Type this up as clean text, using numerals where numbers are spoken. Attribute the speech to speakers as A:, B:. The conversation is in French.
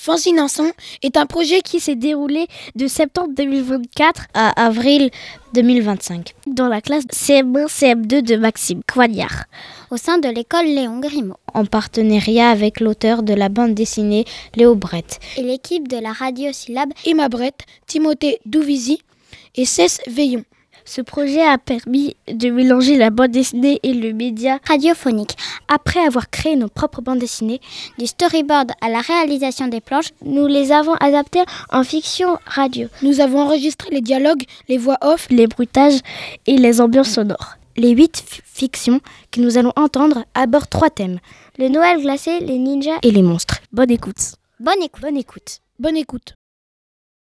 A: Fanzine Ensemble est un projet qui s'est déroulé de septembre 2024 à avril 2025 dans la classe CM1-CM2 de Maxime Coignard,
B: au sein de l'école Léon Grimaud,
A: en partenariat avec l'auteur de la bande dessinée Léo Brett
B: et l'équipe de la radio Syllabe
A: Emma Brett, Timothée Douvisi et Cess Veillon. Ce projet a permis de mélanger la bande dessinée et le média
B: radiophonique.
A: Après avoir créé nos propres bandes dessinées,
B: du storyboard à la réalisation des planches,
A: nous les avons adaptées en fiction radio. Nous avons enregistré les dialogues, les voix off, les bruitages et les ambiances sonores. Les 8 fictions que nous allons entendre abordent 3 thèmes. Le Noël glacé, les ninjas et les monstres. Bonne écoute.
B: Bonne écoute.
A: Bonne écoute. Bonne écoute.